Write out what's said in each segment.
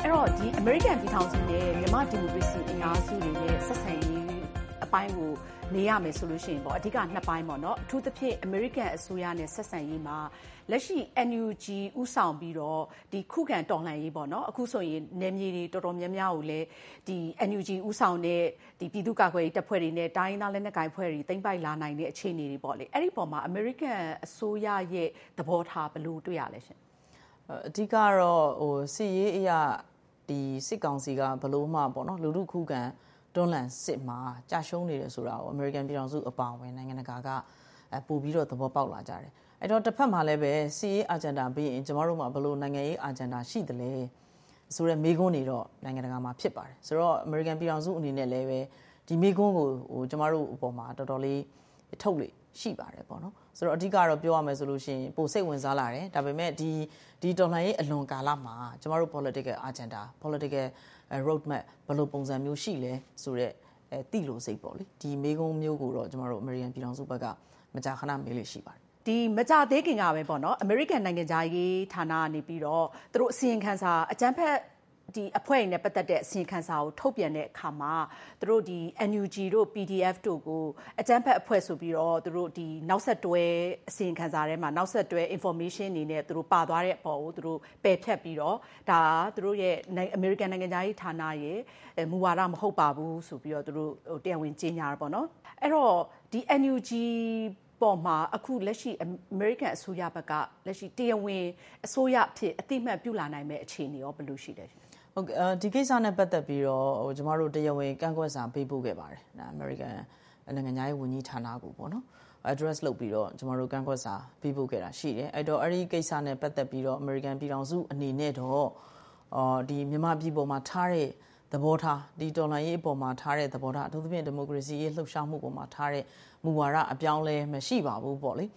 အဲ့တော့ဒီ American ပြည်ထောင်စုနဲ့မြန်မာဒီမိုကရေစီအင်အားစုတွေနဲ့ဆက်ဆံရေးအပိုင်းကိုနေရမယ်ဆိုလို့ရှိရင်ပေါ့အဓိကနှစ်ပိုင်းပေါ့နော်အထူးသဖြင့် American အစိုးရနဲ့ဆက်ဆံရေးမှာလက်ရှိ NUG ဥဆောင်ပြီးတော့ဒီခုခံတော်လှန်ရေးပေါ့နော်အခုဆိုရင်နယ်မြေတွေတော်တော်များများကိုလည်းဒီ NUG ဥဆောင်တဲ့ဒီပြည်သူ့ကာကွယ်ရေးတပ်ဖွဲ့တွေနဲ့တိုင်းသားလက်နက်ကိုင်ဖွဲ့တွေသိမ်းပိုက်လာနိုင်တဲ့အခြေအနေတွေပေါ့လေအဲ့ဒီပေါ်မှာ American အစိုးရရဲ့သဘောထားဘယ်လိုတွေ့ရလဲရှင်အဓိကတော့စစ်ရေးအရာဒီစစ်ကောင်စီကဘလို့မှပေါ့နော်လူထုခုခံတွန်းလှန်စစ်မှာကြာရှုံးနေတယ်ဆိုတာကို American ပြည်ထောင်စုအပါအဝင်နိုင်ငံတကာကပို့ပြီးတော့သဘောပေါက်လာကြတယ်အဲ့တော့တစ်ဖက်မှာလည်းပဲစစ်ရေး agenda ပြီးရင်ကျမတို့မှာဘလို့နိုင်ငံရေး agenda ရှိတယ်လဲဆိုတော့မိကွန်းနေတော့နိုင်ငံတကာမှာဖြစ်ပါတယ်ဆိုတော့ American ပြည်ထောင်စုအနေနဲ့လည်းပဲဒီမိကွန်းကိုကျမတို့အပေါ်မှာတော်တော်လေးထုတ်လေရှိပါတယ်ပေါ့နော်ဆိုတော့အဓိကတော့ပြောရမယ်ဆိုလို့ရှိရင်ပိုစိတ်ဝင်စားလာတယ်ဒါပေမဲ့ဒီတော်လှန်ရေးအလွန်ကာလမှာကျမတို့ political agenda political road map ဘယ်လိုပုံစံမျိုးရှိလဲဆိုတော့တိလို့စိတ်ပေါ့လေဒီမိကုံးမျိုးကိုတော့ကျမတို့ American ပြည်ထောင်စုဘက်ကမကြာခဏမေးလို့ရှိပါတယ်ဒီမကြသေးခင်ကပဲပေါ့နော် American နိုင်ငံသားရေးဌာနကနေပြီးတော့သူတို့အစီရင်ခံစာအကြမ်းဖက်ဒီအဖွဲ့နဲ့ပတ်သက်တဲ့အစီရင်ခံစာကိုထုတ်ပြန်တဲ့အခါမှာသူတို့ဒီ NUG တို့ PDF တို့ကိုအကြမ်းဖက်အဖွဲ့ဆိုပြီးတော့သူတို့ဒီနောက်ဆက်တွဲအစီရင်ခံစာထဲမှာနောက်ဆက်တွဲ information အနေနဲ့သူတို့ပါသွားတဲ့အပေါ်ကိုသူတို့ပယ်ဖြတ်ပြီးတော့ဒါသူတို့ရဲ့ American နိုင်ငံသားရေးဌာနရဲ့မူဝါဒမဟုတ်ပါဘူးဆိုပြီးတော့သူတို့တရားဝင်ကြေညာတာပေါ့နော်အဲ့တော့ဒီ NUGပေါ်မှာအခုလက်ရှိ American အစိုးရဘက်ကလက်ရှိတရားဝင်အစိုးရဖြစ်အတိအမှတ်ပြုလာနိုင်မဲ့အခြေအနေရောဘယ်လိုရှိလဲဟုတ်ကဲ့ဒီကိစ္စနဲ့ပတ်သက်ပြီးတော့ကျမတို့တရားဝင်ကန့်ကွက်စာပေးပို့ခဲ့ပါတယ်ဒါ American နိုင်ငံသားရေးဝန်ကြီးဌာနကိုပေါ့နော် address လုပ်ပြီးတော့ကျမတို့ကန့်ကွက်စာပေးပို့ခဲ့တာရှိတယ်အဲ့တော့အဲ့ဒီကိစ္စနဲ့ပတ်သက်ပြီးတော့ American ပြည်ထောင်စုအနေနဲ့တော့ဒီမြန်မာပြည်ပေါ်မှာထားတဲ့သဘောထားဒီတော်လှန်ရေးအပေါ်မှာထားတဲ့သဘောထားအထူးသဖြင့်ဒီမိုကရေစီရေးလှုပ်ရှားမှုပေါ်မှာထားတဲ့မူဝါဒအပြောင်းလဲမရှိပါဘူးပေါ့လေ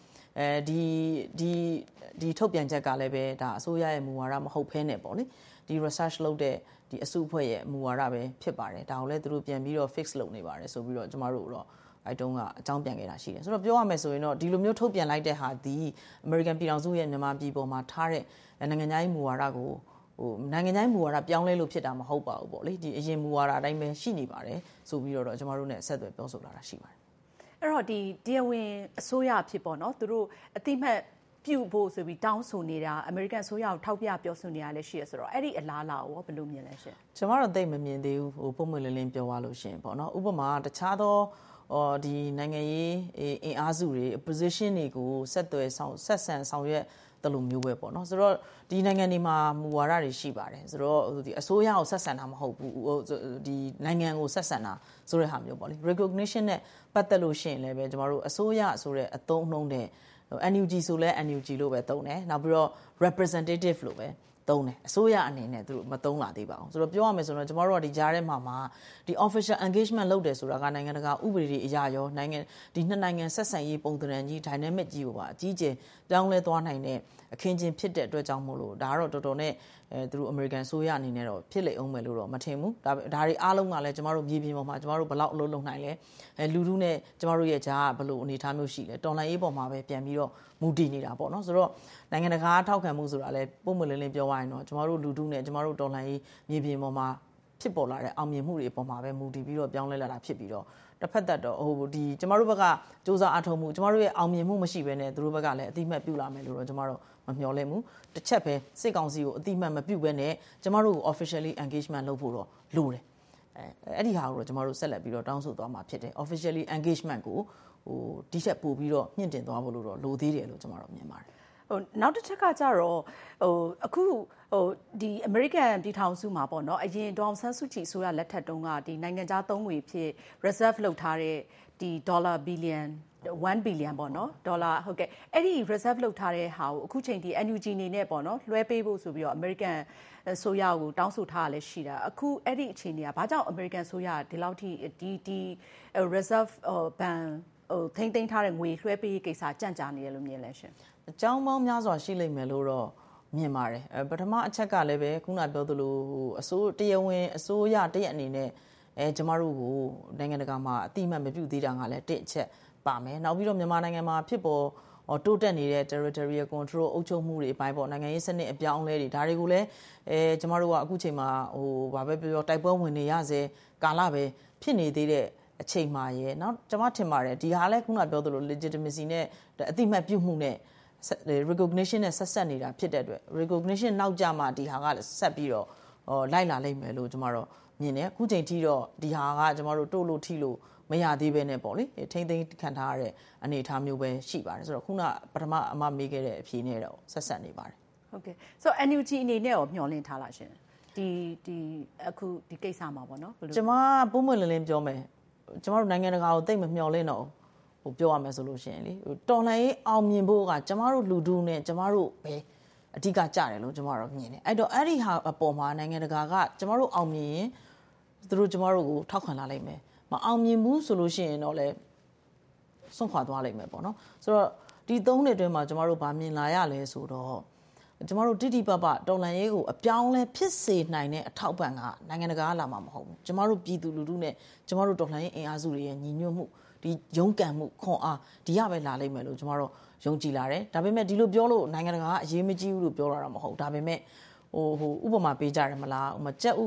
ဒီထုတ်ပြန်ချက်ကလည်းပဲဒါအစိုးရရဲ့မူဝါဒမဟုတ်ဘဲနဲ့ပေါ့လေဒီ research လုပ်တဲ့ဒီအစုအဖွဲ့ရဲ့မူဝါဒပဲဖြစ်ပါတယ်ဒါကိုလည်းသူတို့ပြန်ပြီးတော့ fix လုပ်နေပါတယ်ဆိုပြီးတော့ကျမတို့တော့အဲ့တုန်းကအကြောင်းပြန်ခဲ့တာရှိတယ်ဆိုတော့ပြောရမယ်ဆိုရင်တော့ဒီလိုမျိုးထုတ်ပြန်လိုက်တဲ့ဟာဒီ American ပြည်ထောင်စုရဲ့မြန်မာပြည်ပေါ်မှာထားတဲ့နိုင်ငံသားရေးမူဝါဒကိုနိုင်ငံသားမူဝါဒပြောင်းလဲလို့ဖြစ်တာမဟုတ်ပါဘူးပေါ့လေဒီအရင်မူဝါဒအတိုင်းပဲရှိနေပါတယ်ဆိုပြီးတော့ကျမတို့ ਨੇ ဆက်သွယ်ပြောဆိုလာတာရှိပါတယ်အဲ့တော့ဒီတရားဝင်အစိုးရဖြစ်ပေါ့နော်သူတို့အတိမတ်ပြုဖို့ဆိုပြီးတောင်းဆိုနေတာ American အစိုးရကိုထောက်ပြပြောဆိုနေတာလည်းရှိရဆိုတော့အဲ့ဒီအလားအလာကိုဘယ်လိုမြင်လဲရှင်ကျမတို့သိမမြင်သေးဘူးပုံမှန်လင်းလင်းပြောရလို့ရှင်ပေါ့နော်ဥပမာတခြားသောဒီနိုင်ငံရေးအင်အားစုတွေ opposition တွေကိုဆက်ဆံဆောင်ရွက်တလို့မျိုးပဲပေါ့နော်ဆိုတော့ဒီနိုင်ငံတွေမှာမူဝါဒတွေရှိပါတယ်ဆိုတော့ဒီအစိုးရကိုဆက်ဆံတာမဟုတ်ဘူးဒီနိုင်ငံကိုဆက်ဆံတာဆိုတဲ့ဟာမျိုးပေါ့လေ recognition နဲ့ပတ်သက်လို့ရှိရင်လည်းပဲကျမတို့အစိုးရဆိုတဲ့အသုံးအနှုန်းတဲ့NUG ဆိုလဲ NUG လို့ပဲသုံးတယ်နောက်ပြီးတော့ representative လို့ပဲသုံးတယ်အစိုးရအနေနဲ့သူတို့မသုံးလာသေးပါဘူးဆိုတော့ပြောရမယ်ဆိုတော့ကျမတို့ကဒီကြားထဲမှာဒီ official engagement လုပ်တယ်ဆိုတာကနိုင်ငံတကာဥပဒေတွေအရာရောနိုင်ငံဒီနှစ်နိုင်ငံဆက်ဆံရေးပုံသဏ္ဍာန်ကြီး dynamic ကြီးကိုပါအကြီးကျယ်ပြောင်းလဲသွားနိုင်တဲ့အခင်းချင်းဖြစ်တဲ့အတွက်ကြောင့်မို့လို့ဒါကတော့တော်တော်နဲ့သူတို့ American ဆိုရအနေနဲ့တော့ဖြစ်လိမ့်အောင်မယ်လို့တော့မထင်ဘူးဒါတွေအားလုံးကလည်းကျမတို့မြေပြင်ပေါ်မှာကျမတို့ဘယ်လောက်အလုပ်လုပ်နိုင်လဲလူထုနဲ့ကျမတို့ရဲ့ကြားကဘယ်လိုအနေအထားမျိုးရှိလဲတော်လှန်ရေးပေါ်မှာပဲပြန်ပြီးတော့မူတည်နေတာပေါ့နော်ဆိုတော့နိုင်ငံတကာထောက်ခံမှုဆိုတာလည်းပုံမှန်လင်းလင်းပြောရရင်တော့ကျမတို့လူထုနဲ့ကျမတို့တော်လှန်ရေးမြေပြင်ပေါ်မှာဖြစ်ပေါ်လာတဲ့အောင်မြင်မှုတွေအပေါ်မှာပဲမူတည်ပြီးတော့ပြောင်းလဲလာတာဖြစ်ပြီးတော့တစ်ဖက်သက်တော့ဒီကျမတို့ဘက်ကစူးစမ်းအထောက်မှုကျမတို့ရဲ့အောင်မြင်မှုမရှိဘဲနဲ့သူတို့ဘက်ကလည်းအတိအမှတ်ပြုလာမယ်လို့တော့ကျမတို့မမျှော်လင့်ဘူးတစ်ချက်ပဲစစ်ကောင်စီကိုအတိအမှတ်မပြုဘဲနဲ့ကျမတို့ကို officially engagement လုပ်ဖို့တော့လိုတယ်အဲ့ဒီဟာကိုတော့ကျမတို့ဆက်လက်ပြီးတော့တောင်းဆိုသွားမှာဖြစ်တယ် officially engagement ကိုဒီချက်ပို့ပြီးတော့မြင့်တင်သွားဖို့လို့တော့လိုသေးတယ်လို့ကျမတို့မြင်ပါတယ်နောက်တစ်ချက်ကကြတော့အခုဒီ American ပြည်ထောင်စုမှာပေါ့နော်အရင်ဒေါ်အောင်ဆန်းစုကြည်အစိုးရလက်ထက်တုန်းကဒီနိုင်ငံခြားသုံးငွေဖြစ် reserve လုပ်ထားတဲ့ဒီဒေါ်လာဘီလီယံ1 billion ပေါ့နော်ဒေါ်လာဟုတ်ကဲ့အဲ့ဒီ reserve လုပ်ထားတဲ့ဟာကိုအခုချိန်ဒီ NUG အနေနဲ့ပေါ့နော်လွှဲပေးဖို့ဆိုပြီးတော့ American ဆိုရကိုတောင်းဆိုထားရလဲရှိတာအခုအဲ့ဒီအခြေအနေကဘာကြောင့် American ဆိုရဒီလောက်ထိဒီ reserve ဘန်ထိမ့်သိမ်းထားတဲ့ငွေလွှဲပေးကိစ္စကြန့်ကြာနေတယ်လို့မြင်လဲရှင်အကြောင်းပေါင်းများစွာရှိလိမ့်မယ်လို့တော့မြင်ပါတယ်ပထမအချက်ကလည်းပဲခုနပြောသလိုတရားဝင်အစိုးရတရက်အနေနဲ့ကျမတို့ကိုနိုင်ငံတကာမှာအတိအမှတ်မပြုသေးတာကလည်းတစ်အချက်ပါမယ်နောက်ပြီးတော့မြန်မာနိုင်ငံမှာဖြစ်ပေါ်တိုးတက်နေတဲ့ territorial control အုပ်ချုပ်မှုတွေအပိုင်းပေါ့နိုင်ငံရေးစနစ်အပြောင်းအလဲတွေဒါတွေကိုလည်းကျမတို့ကအခုချိန်မှာဘာပဲပြောတိုက်ပွဲဝင်နေရစေကာလပဲဖြစ်နေသေးတဲ့အချိန်မှာနောက်ကျမထင်ပါတယ်ဒီဟာလည်းခုနပြောသလို legitimacy နဲ့အတိမတ်ပြုမှုနဲ့recognition နဲ့ဆက်ဆက်နေတာဖြစ်တဲ့အတွက် recognition နောက်ကြမှာဒီဟာကဆက်ပြီးတော့လိုက်လာလိမ့်မယ်လို့ကျမတို့မြင်တယ်အခုချိန်ထိတော့ဒီဟာကကျမတို့တိုးလို့ထိလို့မရသေးပဲနဲ့ပေါ့လေထိမ့်သိမ်းခံထားရတဲ့အနေအထားမျိုးပဲရှိပါတယ်ဆိုတော့ခုနပထမအမမေးခဲ့တဲ့အဖြေနဲ့တော့ဆက်ဆက်နေပါတယ်ဟုတ်ကဲ့ဆိုတော့ NUG အနေနဲ့ရောမျှော်လင့်ထားလားရှင်ဒီအခုဒီကိစ္စမှာပေါ့နော်ကျမပုံမှန်လင်းလင်းပြောမယ်ကျမတို့နိုင်ငံတကာကိုတိတ်မမျှော်လင့်တော့ပြောရမယ်ဆိုလို့ရှိရင်လေတော်လှန်ရေးအောင်မြင်ဖို့ကကျမတို့လူထုနဲ့ကျမတို့ပဲအဓိကကြတယ်လို့ကျမတို့မြင်တယ်အဲ့တော့အဲ့ဒီဟာအပေါ်မှာနိုင်ငံတကာကကျမတို့အောင်မြင်ရင်သူတို့ကျမတို့ကိုထောက်ခံလာလိမ့်မယ်မအောင်မြင်ဘူးဆိုလို့ရှိရင်တော့လည်းဆုံးခွာသွားလိမ့်မယ်ပေါ့နော်ဆိုတော့ဒီ3နှစ်အတွင်းမှာကျမတို့ဗာမြင်လာရလဲဆိုတော့ကျမတို့တိတိပပတော်လှန်ရေးကိုအပြောင်းလဲဖြစ်စေနိုင်တဲ့အထောက်ပံ့ကနိုင်ငံတကာကလာမှာမဟုတ်ဘူးကျမတို့ပြည်သူလူထုနဲ့ကျမတို့တော်လှန်ရေးအင်အားစုတွေရဲ့ညီညွတ်မှုဒီရုန်းကန်မှုခွန်အားဒီရပဲလာလိမ့်မယ်လို့ကျမတို့ယုံကြည်လာတယ်ဒါပေမဲ့ဒီလိုပြောလို့နိုင်ငံတကာကအရေးမကြီးဘူးလို့ပြောလာတာမဟုတ်ဒါပေမဲ့ဥပမာပေးကြတယ်မလားဥပမာကြက်ဥ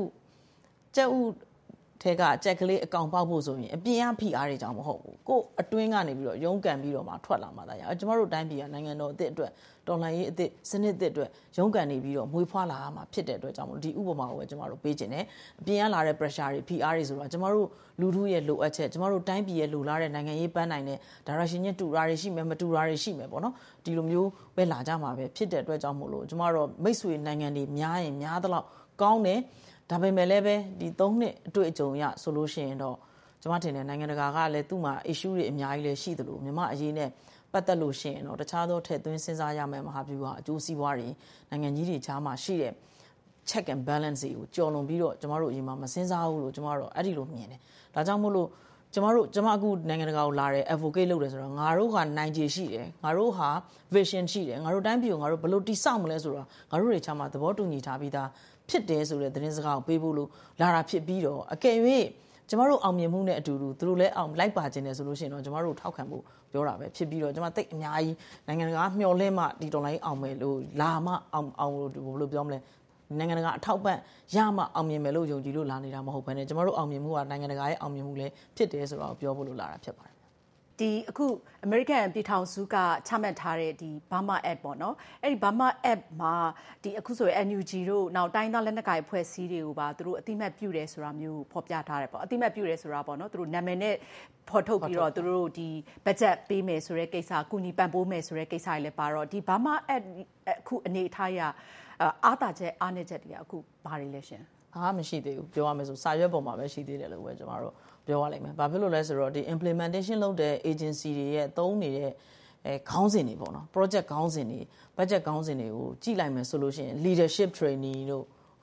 ထဲကအကြက်ကလေးအကောင်ပေါက်ဖို့ဆိုရင်အပြင်အဖိအားတွေကြောင့်မဟုတ်ဘူးကိုအတွင်းကနေပြီးတော့ရုန်းကန်ပြီးတော့မှထွက်လာမှသာရကျမတို့တိုင်းပြည်ကနိုင်ငံတော်အသစ်အတွက်တော်လှန်ရေးအသစ်စနစ်အသစ်အတွက်ရုန်းကန်နေပြီးတော့မွေးဖွားလာမှာဖြစ်တဲ့အတွက်ကြောင့်ဒီဥပမာကိုပဲကျမတို့ပေးခြင်းနဲ့အပြင်ကလာတဲ့ pressure တွေဖိအားတွေဆိုတော့ကျမတို့လူထုရဲ့လိုအပ်ချက်ကျမတို့တိုင်းပြည်ရဲ့လိုလားတဲ့နိုင်ငံရေးပန်းနိုင်တဲ့ direction ညတူတာတွေရှိမယ်မတူတာတွေရှိမယ်ပေါ့နော်ဒီလိုမျိုးပဲလာကြမှာပဲဖြစ်တဲ့အတွက်ကြောင့်မို့လို့ကျမတို့မိတ်ဆွေနိုင်ငံတွေများရင်များသလောက်ကောင်းတယ်ဒါပေမဲ့လည်းပဲဒီ3နှစ်အတွေ့အကြုံရဆိုလို့ရှိရင်တော့ကျွန်မထင်တယ်နိုင်ငံတကာကလည်းသူ့မှာ issue တွေအများကြီးလည်းရှိသလိုမြန်မာအရေးနဲ့ပတ်သက်လို့ရှိရင်တော့တခြားသောထည့်သွင်းစဉ်းစားရမယ့်မဟာဗျူဟာအကျိုးစီးပွားတွေနိုင်ငံကြီးတွေကြားမှာရှိတဲ့ check and balance တွေကိုကျော်လွန်ပြီးတော့ကျွန်တော်တို့အရင်မှာမစဉ်းစားဘူးလို့ကျွန်တော်တို့အဲ့ဒီလိုမြင်တယ်ဒါကြောင့်မို့လို့ကျွန်မအခုနိုင်ငံတကာကိုလာတယ် advocate လုပ်တယ်ဆိုတော့ငါတို့ကနိုင်ခြေရှိတယ်ငါတို့ဟာ vision ရှိတယ်ငါတို့တိုင်းပြည်ကိုငါတို့ဘယ်လိုတည်ဆောက်မလဲဆိုတော့ငါတို့တွေချမ်းမှာသဘောတူညီထားပြီးသားဖြစ်တယ်ဆိုတဲ့သတင်းစကားကိုပေးဖို့လို့လာတာဖြစ်ပြီးတော့အကယ်၍ကျမတို့အောင်မြင်မှုနဲ့အတူတူသူတို့လည်းအောင်လိုက်ပါခြင်းတယ်ဆိုလို့ရှိရင်တော့ကျမတို့ထောက်ခံဖို့ပြောတာပဲဖြစ်ပြီးတော့ကျမတိတ်အများကြီးနိုင်ငံတကာမျှော်လင့်မှဒီတော်လိုင်းအောင်မယ်လို့လာမှအောင်လို့ဘယ်လိုပြောမလဲနိုင်ငံတကာအထောက်ပံ့ရမှအောင်မြင်မယ်လို့ယုံကြည်လို့လာနေတာမဟုတ်ဘဲနဲ့ကျမတို့အောင်မြင်မှုကနိုင်ငံတကာရဲ့အောင်မြင်မှုလည်းဖြစ်တယ်ဆိုတော့ပြောဖို့လို့လာတာဖြစ်ပါတယ်ဒီအခု American ပြည်ထောင်စုကချမှတ်ထားတဲ့ဒီ Burma Act ပေါ့နော်အဲ့ဒီ Burma Act မှာဒီအခုဆိုရင် NUG တို့နောက်တိုင်းသားလက်နက်ကိုင်အဖွဲ့အစည်းတွေကိုပါသူတို့အတိမတ်ပြုတယ်ဆိုတာမျိုးဖော်ပြထားတယ်ပေါ့အတိမတ်ပြုတယ်ဆိုတာပေါ့နော်သူတို့နာမည်နဲ့ဖော်ထုတ်ပြီးတော့သူတို့ဒီ budget ပေးမယ်ဆိုတဲ့ကိစ္စကုညီပံ့ပိုးမယ်ဆိုတဲ့ကိစ္စတွေလည်းပါတော့ဒီ Burma Act အခုအနေအထားရအားသာချက်အားနည်းချက်တွေကအခုဘာတွေလဲရှင်အားမရှိသေးဘူးပြောရမယ်ဆိုစာရွက်ပေါ်မှာပဲရှိသေးတယ်လို့ပဲကျွန်တော်တို့ပြောရလိမ့်မယ်။ဘာဖြစ်လို့လဲဆိုတော့ဒီ implementation လုပ်တဲ့ agency တွေရဲ့သုံးနေတဲ့ခေါင်းစဉ်တွေပေါ့နော် project ခေါင်းစဉ်တွေ budget ခေါင်းစဉ်တွေကိုကြည့်လိုက်မယ်ဆိုလို့ရှိရင် leadership training တို့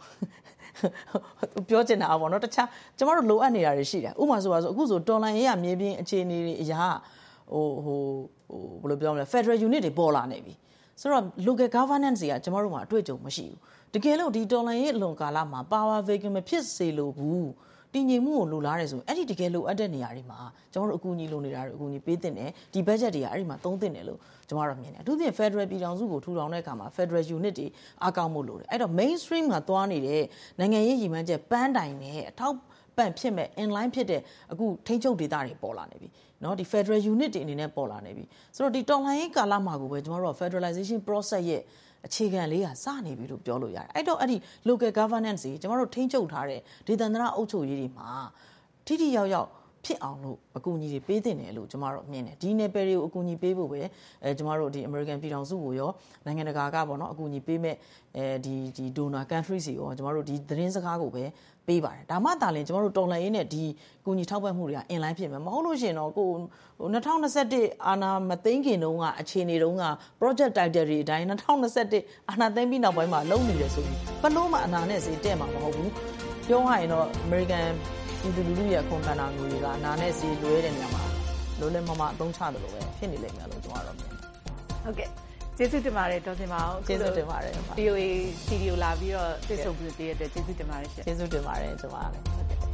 ပြောချင်တာပေါ့နော်တခြားကျွန်တော်တို့လိုအပ်နေတာတွေရှိတယ်။ဥပမာဆိုပါဆိုအခုဆိုတော်လိုင်းရေးရမြေပြင်အခြေအနေတွေအရာဘယ်လိုပြောမလဲ federal unit တွေပေါ်လာနေပြီ။ဆိုတော့ local governance တွေကကျွန်တော်တို့မှာအတွေ့အကြုံမရှိဘူး။တကယ်လို့ဒီတော်လိုင်းရေးအလွန်ကာလမှာ power vacuum မဖြစ်စေလို့ဘူးတည်ငြိမ်မှုကိုလိုလားတယ်ဆိုအဲ့ဒီတကယ်လိုအပ်တဲ့နေရာတွေမှာကျွန်တော်တို့အကူအညီလိုနေတာတွေအကူအညီပေးတင်တယ်ဒီ budget တွေကအဲ့ဒီမှာသုံးတင်တယ်လို့ကျွန်တော်တို့မြင်တယ်အထူးသဖြင့် Federal ပြည်ထောင်စုကိုထူထောင်တဲ့အခါမှာ Federal unit တွေအားကောင်းမှုလိုတယ်အဲ့တော့ mainstream မှာသွားနေတဲ့နိုင်ငံရေးရည်မှန်းချက်ပန်းတိုင်နဲ့အထောက်ပံ့ဖြစ်မဲ့ inline ဖြစ်တဲ့အခုထိန်းချုပ်ဒေသတွေပေါ်လာနေပြီเนาะဒီ Federal unit တွေအနေနဲ့ပေါ်လာနေပြီဆိုတော့ဒီတော်လှန်ရေးကာလမှာကိုပဲကျွန်တော်တို့ Federalization process ရဲ့အခြေခံလေးကစနေပြီလို့ပြောလို့ရတယ်အဲ့တော့အဲ့ဒီ local governance တွေကျွန်တော်တို့ထိန်းချုပ်ထားတဲ့ဒေသန္တရအုပ်ချုပ်ရေးတွေမှာထိထိရောက်ရောက်ဖြစ်အောင်လို့အကူအညီတွေပေးတင်တယ်လို့ကျွန်တော်တို့မြင်တယ်ဒီနယ်ပယ်တွေကိုအကူအညီပေးဖို့ပဲကျွန်တော်တို့ဒီ American ပြည်ထောင်စုကိုရောနိုင်ငံတကာကပေါ့နော်အကူအညီပေးမဲ့ဒီ donor countries တွေရောကျွန်တော်တို့ဒီသတင်းစကားကိုပဲပေးပါတယ်ဒါမှသာလျှင်ကျွန်တော်တို့တော်လှန်ရေးနဲ့ဒီကူညီထောက်ပံ့မှုတွေက in line ဖြစ်မယ်မဟုတ်လို့ရှိရင်တော့ကို2021အာဏာမသိမ်းခင်တုန်းကအခြေအနေတုန်းက project title တွေအတိုင်း2021အာဏာသိမ်းပြီးနောက်ပိုင်းမှာလုံနေတယ်ဆိုပြီးဘလို့မှအနာနဲ့စေတဲ့မှာမဟုတ်ဘူးပြောရရင်တော့ American ပြည်သူလူထုရဲ့အခွန်ခံတာမျိုးတွေကအနာနဲ့စေလွဲတဲ့နေရာမှာလိုလဲမမအသုံးချတယ်လို့ပဲဖြစ်နေလိမ့်မယ်လို့ကျွန်တော်တို့မြင်တယ်ဟုတ်ကဲ့ကျေးဇူးတင်ပါတယ်ဒေါ်စင်မအောင်ကျေးဇူးတင်ပါတယ် VOA စတူဒီယိုလာပြီးတော့တွေ့ဆုံပြီးတဲ့အတွက်ကျေးဇူးတင်ပါတယ်ရှင်ကျေးဇူးတင်ပါတယ်ကျွန်မလည်းဟုတ်ကဲ့